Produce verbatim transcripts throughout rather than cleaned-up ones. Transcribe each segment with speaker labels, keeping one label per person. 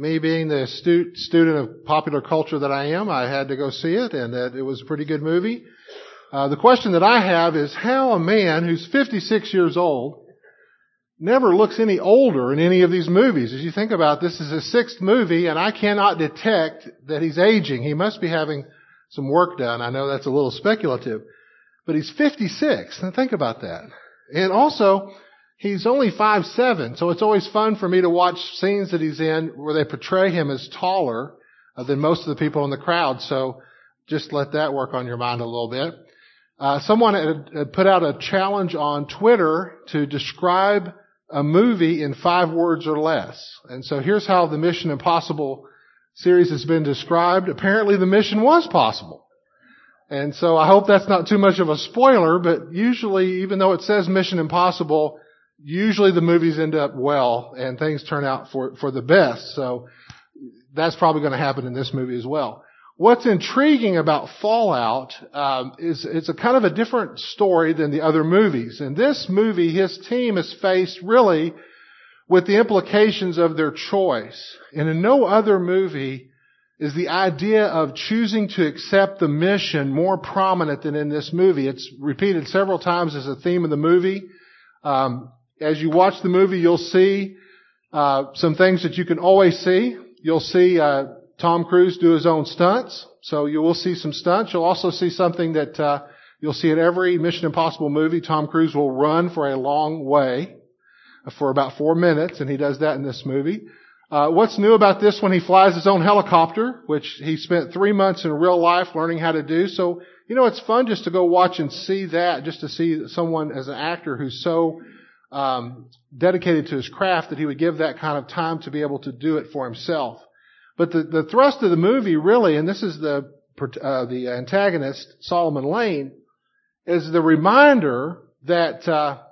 Speaker 1: me being the astute student of popular culture that I am, I had to go see it, and that it was a pretty good movie. Uh, the question that I have is how a man who's fifty-six years old never looks any older in any of these movies. As you think about this, this is his sixth movie, and I cannot detect that he's aging. He must be having some work done. I know that's a little speculative, but he's fifty-six. And think about that. And also, he's only five seven, so it's always fun for me to watch scenes that he's in where they portray him as taller uh, than most of the people in the crowd. So just let that work on your mind a little bit. Uh, someone had, had put out a challenge on Twitter to describe a movie in five words or less. And so here's how the Mission Impossible series has been described. Apparently the mission was possible. And so I hope that's not too much of a spoiler, but usually, even though it says Mission Impossible, usually the movies end up well and things turn out for, for the best. So that's probably going to happen in this movie as well. What's intriguing about Fallout um, is it's a kind of a different story than the other movies. In this movie, his team is faced really with the implications of their choice. And in no other movie is the idea of choosing to accept the mission more prominent than in this movie. It's repeated several times as a theme of the movie. Um, as you watch the movie, you'll see uh, some things that you can always see. You'll see uh, Tom Cruise do his own stunts. So you will see some stunts. You'll also see something that uh, you'll see in every Mission Impossible movie. Tom Cruise will run for a long way for about four minutes, and he does that in this movie. Uh, what's new about this one? He flies his own helicopter, which he spent three months in real life learning how to do. So, you know, it's fun just to go watch and see that, just to see someone as an actor who's so um, dedicated to his craft that he would give that kind of time to be able to do it for himself. But the, the thrust of the movie really, and this is the uh, the antagonist, Solomon Lane, is the reminder that uh,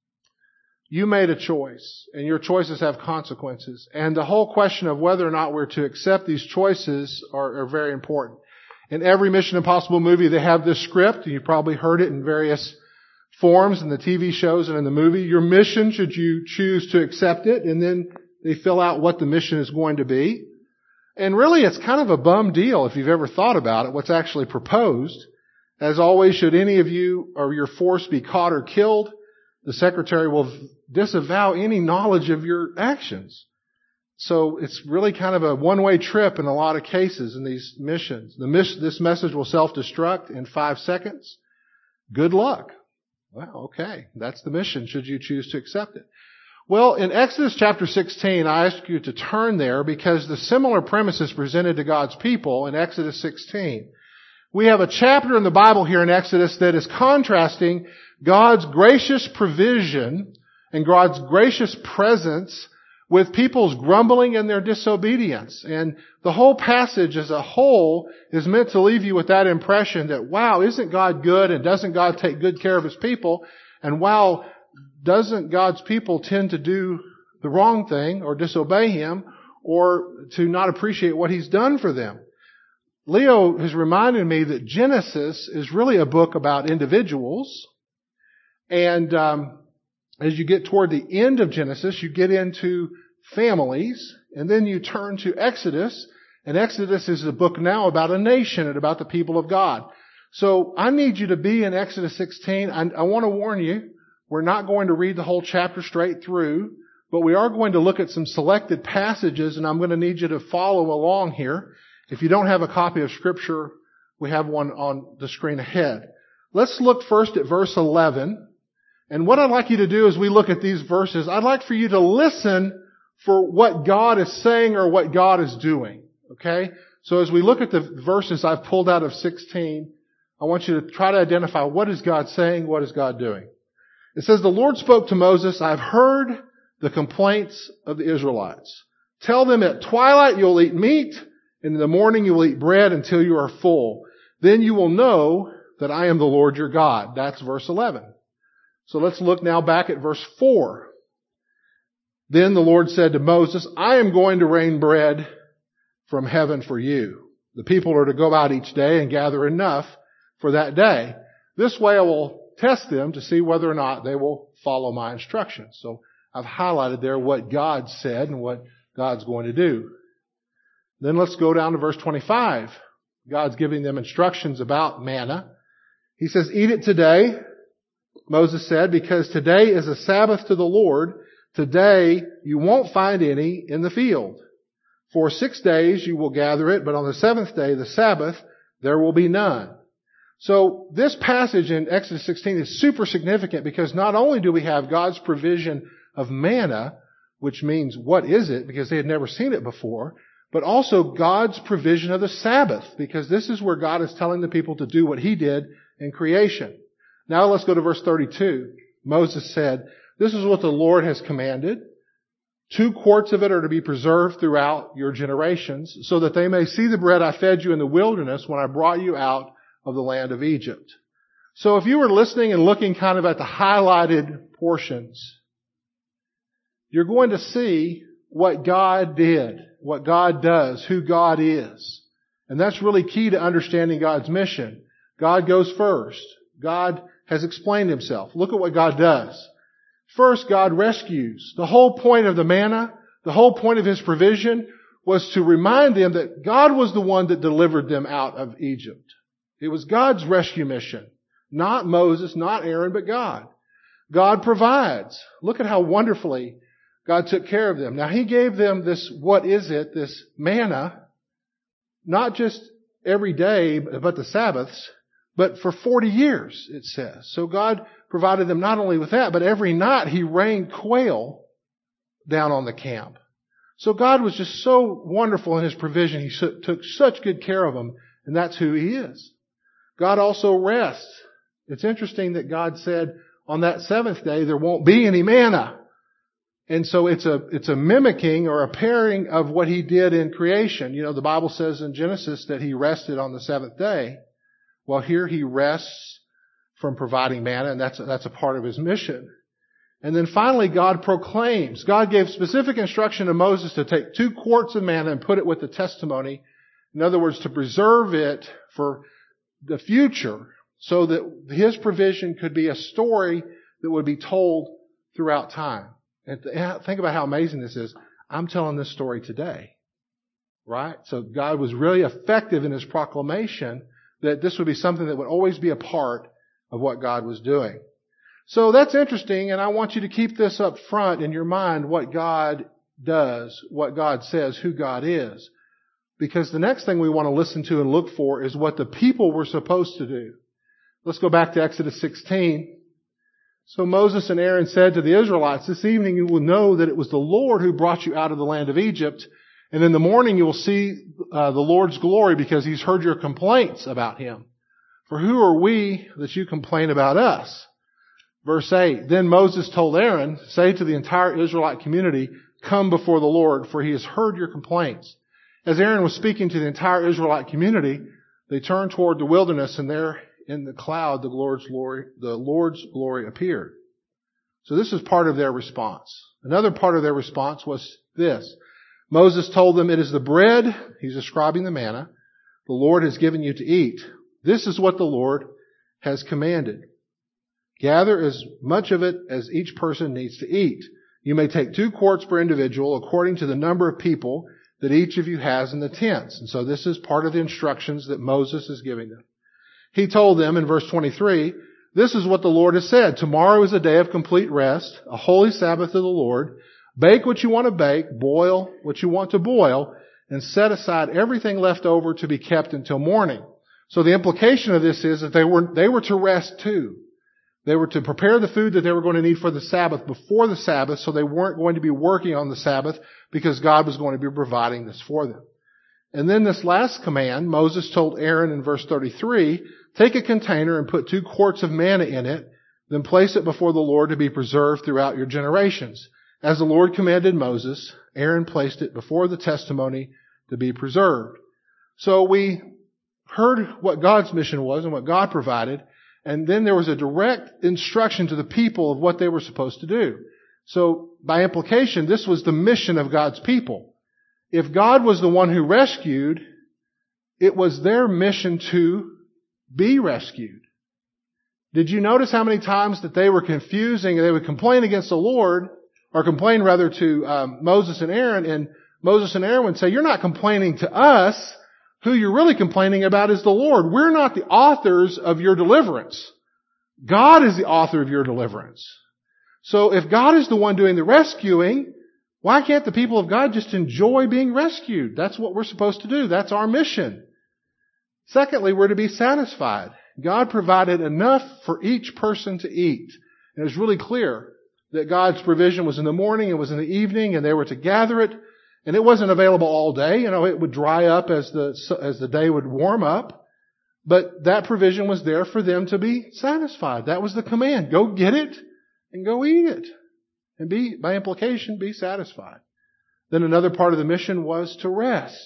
Speaker 1: you made a choice, and your choices have consequences. And the whole question of whether or not we're to accept these choices are, are very important. In every Mission Impossible movie, they have this script, and you've probably heard it in various forms in the T V shows and in the movie. Your mission, should you choose to accept it, and then they fill out what the mission is going to be. And really, it's kind of a bum deal if you've ever thought about it, what's actually proposed. As always, should any of you or your force be caught or killed, the secretary will disavow any knowledge of your actions. So it's really kind of a one-way trip in a lot of cases in these missions. The miss, this message will self-destruct in five seconds. Good luck. Well, okay. That's the mission, should you choose to accept it. Well, in Exodus chapter sixteen, I ask you to turn there because the similar premise is presented to God's people in Exodus sixteen. We have a chapter in the Bible here in Exodus that is contrasting God's gracious provision and God's gracious presence with people's grumbling and their disobedience. And the whole passage as a whole is meant to leave you with that impression that, wow, isn't God good, and doesn't God take good care of His people? And wow, doesn't God's people tend to do the wrong thing or disobey Him or to not appreciate what He's done for them? Leo has reminded me that Genesis is really a book about individuals. And um, as you get toward the end of Genesis, you get into families. And then you turn to Exodus. And Exodus is a book now about a nation and about the people of God. So I need you to be in Exodus sixteen. I, I want to warn you, we're not going to read the whole chapter straight through, but we are going to look at some selected passages, and I'm going to need you to follow along here. If you don't have a copy of Scripture, we have one on the screen ahead. Let's look first at verse eleven. And what I'd like you to do as we look at these verses, I'd like for you to listen for what God is saying or what God is doing. Okay? So as we look at the verses I've pulled out of sixteen, I want you to try to identify what is God saying, what is God doing. It says, the Lord spoke to Moses, I've heard the complaints of the Israelites. Tell them at twilight you'll eat meat, and in the morning you will eat bread until you are full. Then you will know that I am the Lord your God. That's verse eleven. So let's look now back at verse four. Then the Lord said to Moses, I am going to rain bread from heaven for you. The people are to go out each day and gather enough for that day. This way I will test them to see whether or not they will follow my instructions. So I've highlighted there what God said and what God's going to do. Then let's go down to verse twenty-five. God's giving them instructions about manna. He says, eat it today, Moses said, because today is a Sabbath to the Lord. Today you won't find any in the field. For six days you will gather it, but on the seventh day, the Sabbath, there will be none. So this passage in Exodus sixteen is super significant because not only do we have God's provision of manna, which means what is it, because they had never seen it before, but also God's provision of the Sabbath, because this is where God is telling the people to do what He did in creation. Now let's go to verse thirty-two. Moses said, this is what the Lord has commanded. Two quarts of it are to be preserved throughout your generations, so that they may see the bread I fed you in the wilderness when I brought you out of the land of Egypt. So if you were listening and looking kind of at the highlighted portions, you're going to see what God did, what God does, who God is. And that's really key to understanding God's mission. God goes first. God has explained Himself. Look at what God does. First, God rescues. The whole point of the manna, the whole point of His provision was to remind them that God was the one that delivered them out of Egypt. It was God's rescue mission. Not Moses, not Aaron, but God. God provides. Look at how wonderfully God took care of them. Now He gave them this, what is it, this manna, not just every day, but the Sabbaths, but for forty years, it says. So God provided them not only with that, but every night He rained quail down on the camp. So God was just so wonderful in His provision. He took such good care of them, and that's who He is. God also rests. It's interesting that God said on that seventh day there won't be any manna. And so it's a, it's a mimicking or a pairing of what He did in creation. You know, the Bible says in Genesis that He rested on the seventh day. Well, here He rests from providing manna, and that's, that's a part of His mission. And then finally, God proclaims. God gave specific instruction to Moses to take two quarts of manna and put it with the testimony. In other words, to preserve it for the future so that His provision could be a story that would be told throughout time. And think about how amazing this is. I'm telling this story today. Right? So God was really effective in His proclamation that this would be something that would always be a part of what God was doing. So that's interesting, and I want you to keep this up front in your mind, what God does, what God says, who God is. Because the next thing we want to listen to and look for is what the people were supposed to do. Let's go back to Exodus sixteen. So Moses and Aaron said to the Israelites, this evening you will know that it was the Lord who brought you out of the land of Egypt. And in the morning you will see uh, the Lord's glory because He's heard your complaints about Him. For who are we that you complain about us? Verse eight, then Moses told Aaron, say to the entire Israelite community, come before the Lord, for He has heard your complaints. As Aaron was speaking to the entire Israelite community, they turned toward the wilderness, and there in the cloud the Lord's glory, the Lord's glory appeared. So this is part of their response. Another part of their response was this. Moses told them, it is the bread, he's describing the manna, the Lord has given you to eat. This is what the Lord has commanded. Gather as much of it as each person needs to eat. You may take two quarts per individual according to the number of people that each of you has in the tents. And so this is part of the instructions that Moses is giving them. He told them in verse twenty-three, this is what the Lord has said. Tomorrow is a day of complete rest, a holy Sabbath of the Lord. Bake what you want to bake, boil what you want to boil, and set aside everything left over to be kept until morning. So the implication of this is that they were, they were to rest too. They were to prepare the food that they were going to need for the Sabbath before the Sabbath, so they weren't going to be working on the Sabbath because God was going to be providing this for them. And then this last command, Moses told Aaron in verse thirty-three, take a container and put two quarts of manna in it, then place it before the Lord to be preserved throughout your generations. As the Lord commanded Moses, Aaron placed it before the testimony to be preserved. So we heard what God's mission was and what God provided, and then there was a direct instruction to the people of what they were supposed to do. So by implication, this was the mission of God's people. If God was the one who rescued, it was their mission to be rescued. Did you notice how many times that they were confusing and they would complain against the Lord, or complain rather to um, Moses and Aaron, and Moses and Aaron would say, you're not complaining to us. Who you're really complaining about is the Lord. We're not the authors of your deliverance. God is the author of your deliverance. So if God is the one doing the rescuing, why can't the people of God just enjoy being rescued? That's what we're supposed to do. That's our mission. Secondly, we're to be satisfied. God provided enough for each person to eat. And it was really clear that God's provision was in the morning, it was in the evening, and they were to gather it. And it wasn't available all day. You know, it would dry up as the, as the day would warm up. But that provision was there for them to be satisfied. That was the command. Go get it and go eat it. And be, by implication, be satisfied. Then another part of the mission was to rest.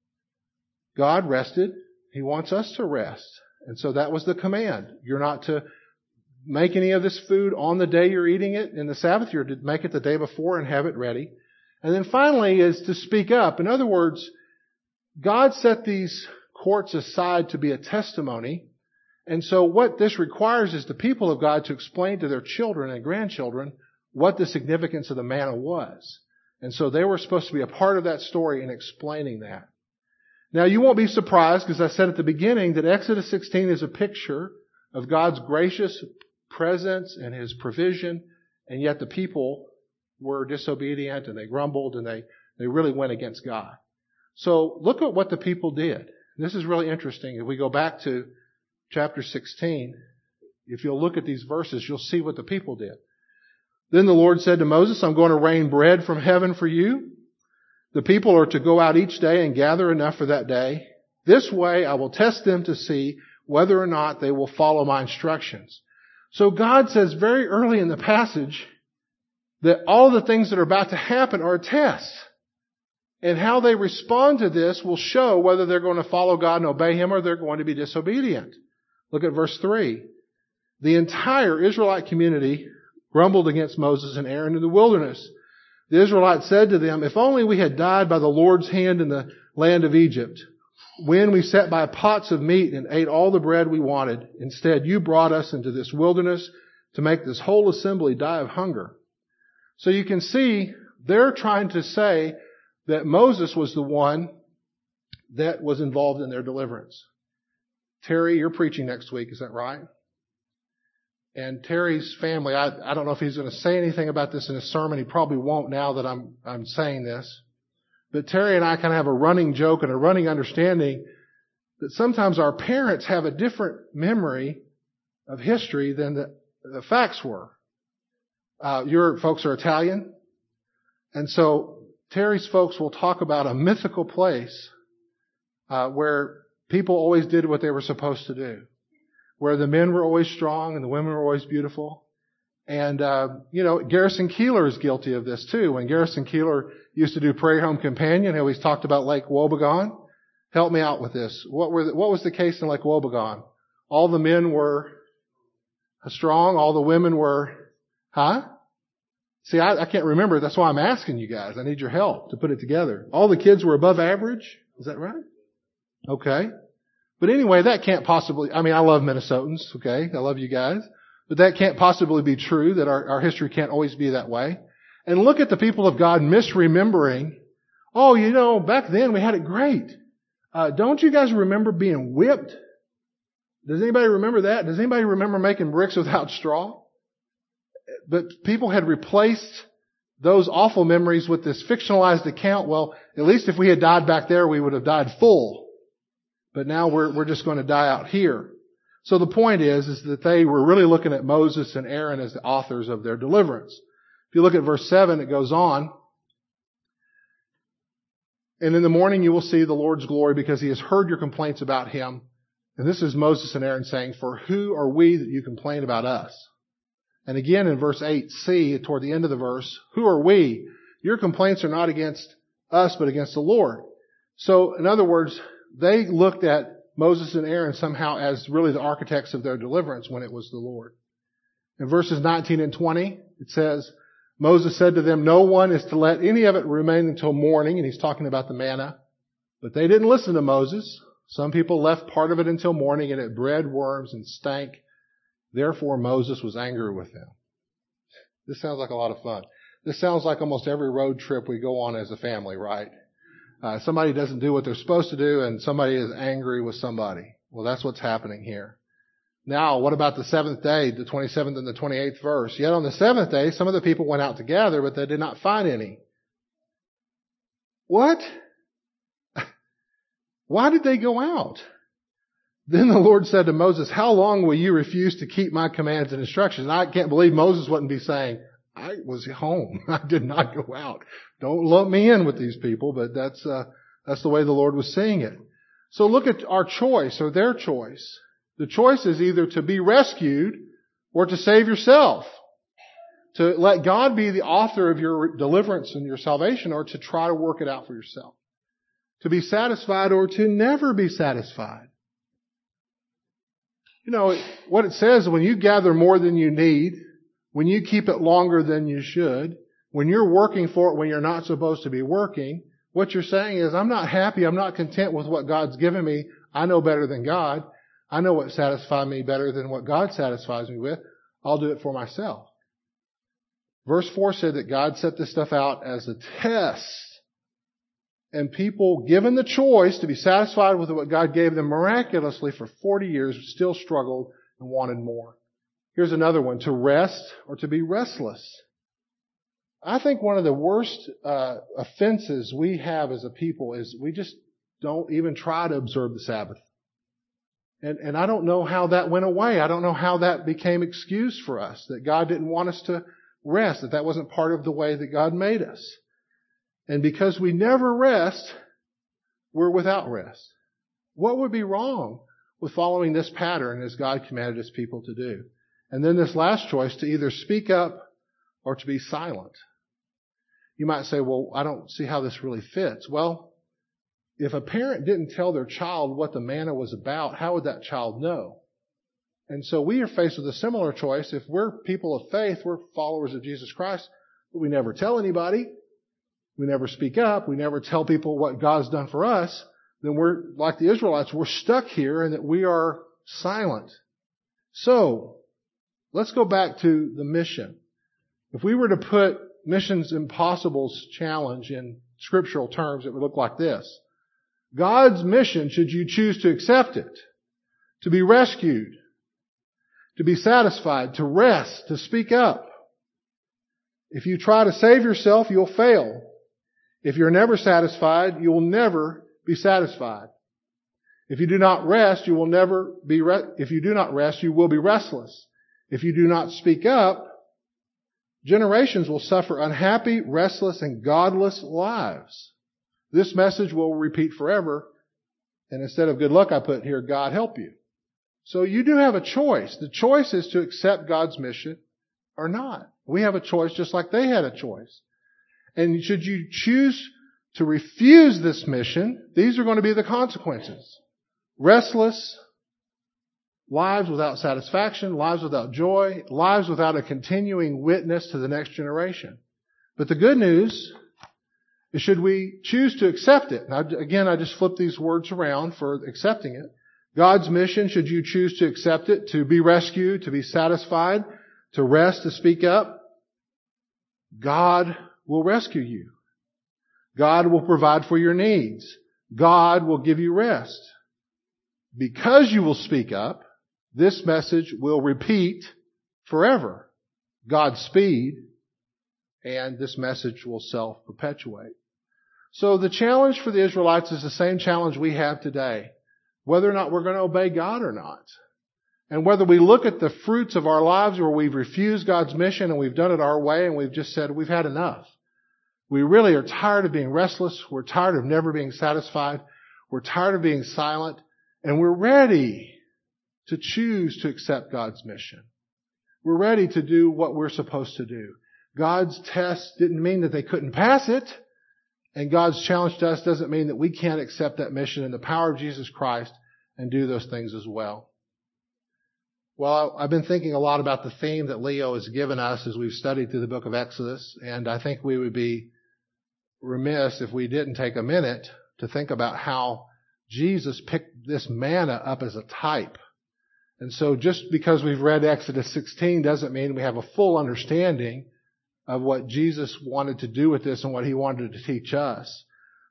Speaker 1: God rested. He wants us to rest. And so that was the command. You're not to make any of this food on the day you're eating it. In the Sabbath, you're to make it the day before and have it ready. And then finally is to speak up. In other words, God set these courts aside to be a testimony. And so what this requires is the people of God to explain to their children and grandchildren what the significance of the manna was. And so they were supposed to be a part of that story in explaining that. Now you won't be surprised, because I said at the beginning that Exodus sixteen is a picture of God's gracious presence and His provision, and yet the people were disobedient and they grumbled and they, they really went against God. So look at what the people did. This is really interesting. If we go back to chapter sixteen, if you'll look at these verses, you'll see what the people did. Then the Lord said to Moses, I'm going to rain bread from heaven for you. The people are to go out each day and gather enough for that day. This way I will test them to see whether or not they will follow my instructions. So God says very early in the passage that all the things that are about to happen are a test. And how they respond to this will show whether they're going to follow God and obey Him or they're going to be disobedient. Look at verse three. The entire Israelite community grumbled against Moses and Aaron in the wilderness. The Israelites said to them, if only we had died by the Lord's hand in the land of Egypt, when we sat by pots of meat and ate all the bread we wanted. Instead, you brought us into this wilderness to make this whole assembly die of hunger. So you can see they're trying to say that Moses was the one that was involved in their deliverance. Terry, you're preaching next week, is that right? And Terry's family, I, I don't know if he's going to say anything about this in his sermon. He probably won't now that I'm, I'm saying this. But Terry and I kind of have a running joke and a running understanding that sometimes our parents have a different memory of history than the, the facts were. Uh, your folks are Italian. And so Terry's folks will talk about a mythical place uh, where people always did what they were supposed to do, where the men were always strong and the women were always beautiful. And, uh, you know, Garrison Keillor is guilty of this too. When Garrison Keillor used to do Prairie Home Companion, he always talked about Lake Wobegon. Help me out with this. What were the, what was the case in Lake Wobegon? All the men were strong, all the women were, huh? See, I, I can't remember. That's why I'm asking you guys. I need your help to put it together. All the kids were above average. Is that right? Okay. But anyway, that can't possibly, I mean, I love Minnesotans, okay? I love you guys. But that can't possibly be true, that our, our history can't always be that way. And look at the people of God misremembering, oh, you know, back then we had it great. Uh, don't you guys remember being whipped? Does anybody remember that? Does anybody remember making bricks without straw? But people had replaced those awful memories with this fictionalized account. Well, at least if we had died back there, we would have died full. But now we're, we're just going to die out here. So the point is, is that they were really looking at Moses and Aaron as the authors of their deliverance. If you look at verse seven, it goes on. And in the morning you will see the Lord's glory because He has heard your complaints about Him. And this is Moses and Aaron saying, for who are we that you complain about us? And again in verse eight c, toward the end of the verse, who are we? Your complaints are not against us, but against the Lord. So in other words, they looked at Moses and Aaron somehow as really the architects of their deliverance when it was the Lord. In verses nineteen and twenty, it says, Moses said to them, no one is to let any of it remain until morning. And he's talking about the manna. But they didn't listen to Moses. Some people left part of it until morning and it bred worms and stank. Therefore Moses was angry with them. This sounds like a lot of fun. This sounds like almost every road trip we go on as a family, right? Uh, somebody doesn't do what they're supposed to do, and somebody is angry with somebody. Well, that's what's happening here. Now, what about the seventh day, the twenty-seventh and the twenty-eighth verse? Yet on the seventh day, some of the people went out to gather, but they did not find any. What? Why did they go out? Then the Lord said to Moses, how long will you refuse to keep my commands and instructions? And I can't believe Moses wouldn't be saying, I was home. I did not go out. Don't lump me in with these people, but that's, uh, that's the way the Lord was seeing it. So look at our choice or their choice. The choice is either to be rescued or to save yourself. To let God be the author of your deliverance and your salvation, or to try to work it out for yourself. To be satisfied or to never be satisfied. You know, what it says, when you gather more than you need, when you keep it longer than you should, when you're working for it when you're not supposed to be working, what you're saying is, I'm not happy, I'm not content with what God's given me. I know better than God. I know what satisfies me better than what God satisfies me with. I'll do it for myself. Verse four said that God set this stuff out as a test. And people, given the choice to be satisfied with what God gave them miraculously for forty years, still struggled and wanted more. Here's another one, to rest or to be restless. I think one of the worst uh, offenses we have as a people is we just don't even try to observe the Sabbath. And, and I don't know how that went away. I don't know how that became excuse for us, that God didn't want us to rest, that that wasn't part of the way that God made us. And because we never rest, we're without rest. What would be wrong with following this pattern as God commanded His people to do? And then this last choice, to either speak up or to be silent. You might say, well, I don't see how this really fits. Well, if a parent didn't tell their child what the manna was about, how would that child know? And so we are faced with a similar choice. If we're people of faith, we're followers of Jesus Christ, but we never tell anybody, we never speak up, we never tell people what God's done for us, then we're, like the Israelites, we're stuck here and that we are silent. So, let's go back to the mission. If we were to put Missions Impossible's challenge in scriptural terms, it would look like this. God's mission, should you choose to accept it, to be rescued, to be satisfied, to rest, to speak up. If you try to save yourself, you'll fail. If you're never satisfied, you will never be satisfied. If you do not rest, you will never be, re- if you do not rest, you will be restless. If you do not speak up, generations will suffer unhappy, restless, and godless lives. This message will repeat forever. And instead of good luck, I put here, God help you. So you do have a choice. The choice is to accept God's mission or not. We have a choice just like they had a choice. And should you choose to refuse this mission, these are going to be the consequences. Restless, lives without satisfaction, lives without joy, lives without a continuing witness to the next generation. But the good news is, should we choose to accept it, and I, again, I just flip these words around for accepting it. God's mission, should you choose to accept it, to be rescued, to be satisfied, to rest, to speak up, God will rescue you. God will provide for your needs. God will give you rest. Because you will speak up, this message will repeat forever. Godspeed, and this message will self-perpetuate. So the challenge for the Israelites is the same challenge we have today. Whether or not we're going to obey God or not. And whether we look at the fruits of our lives where we've refused God's mission and we've done it our way and we've just said, we've had enough. We really are tired of being restless. We're tired of never being satisfied. We're tired of being silent. And we're ready to choose to accept God's mission. We're ready to do what we're supposed to do. God's test didn't mean that they couldn't pass it. And God's challenge to us doesn't mean that we can't accept that mission in the power of Jesus Christ and do those things as well. Well, I've been thinking a lot about the theme that Leo has given us as we've studied through the book of Exodus, and I think we would be remiss if we didn't take a minute to think about how Jesus picked this manna up as a type. And so just because we've read Exodus sixteen doesn't mean we have a full understanding of what Jesus wanted to do with this and what He wanted to teach us.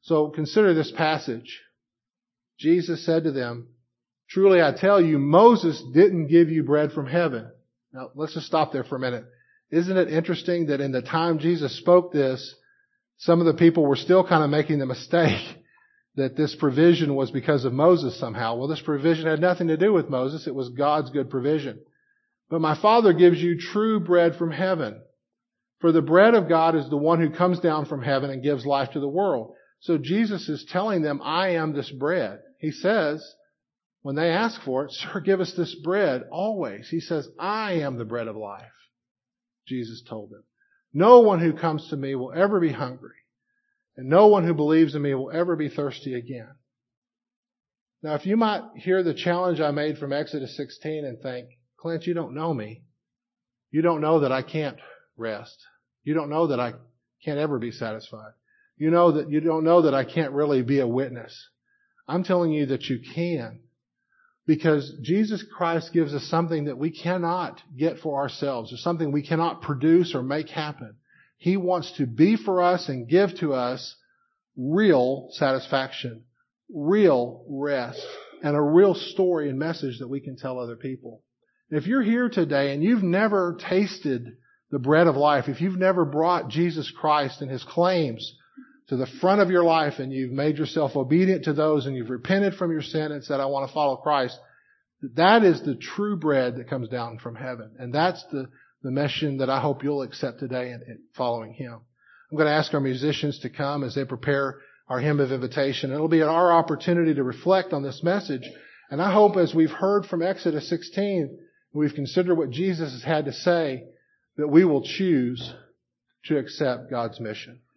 Speaker 1: So consider this passage. Jesus said to them, truly I tell you, Moses didn't give you bread from heaven. Now let's just stop there for a minute. Isn't it interesting that in the time Jesus spoke this, some of the people were still kind of making the mistake that this provision was because of Moses somehow. Well, this provision had nothing to do with Moses. It was God's good provision. But my Father gives you true bread from heaven. For the bread of God is the one who comes down from heaven and gives life to the world. So Jesus is telling them, I am this bread. He says, when they ask for it, sir, give us this bread always. He says, I am the bread of life. Jesus told them, no one who comes to me will ever be hungry, and no one who believes in me will ever be thirsty again. Now, if you might hear the challenge I made from Exodus sixteen and think, Clint, you don't know me. You don't know that I can't rest. You don't know that I can't ever be satisfied. You know that you don't know that I can't really be a witness. I'm telling you that you can. Because Jesus Christ gives us something that we cannot get for ourselves, or something we cannot produce or make happen. He wants to be for us and give to us real satisfaction, real rest, and a real story and message that we can tell other people. If you're here today and you've never tasted the bread of life, if you've never brought Jesus Christ and His claims to the front of your life and you've made yourself obedient to those and you've repented from your sin and said, I want to follow Christ, that is the true bread that comes down from heaven. And that's the, the mission that I hope you'll accept today in, in following Him. I'm going to ask our musicians to come as they prepare our hymn of invitation. It'll be our opportunity to reflect on this message. And I hope as we've heard from Exodus sixteen, we've considered what Jesus has had to say, that we will choose to accept God's mission.